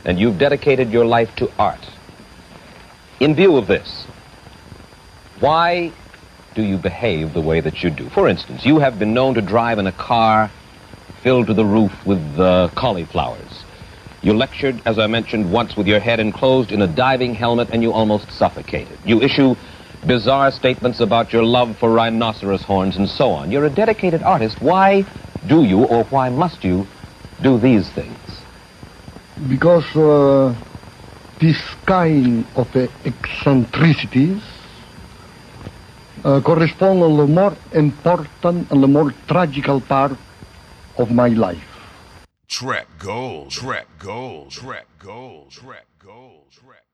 and you've dedicated your life to art. In view of this, why do you behave the way that you do? For instance, you have been known to drive in a car filled to the roof with cauliflowers. You lectured, as I mentioned, once with your head enclosed in a diving helmet and you almost suffocated. You issue bizarre statements about your love for rhinoceros horns and so on. You're a dedicated artist. Why do you, or why must you, do these things? Because this kind of eccentricities correspond to the more important and the more tragical part of my life. Trap gold, trap gold, trap gold, trap gold, trap.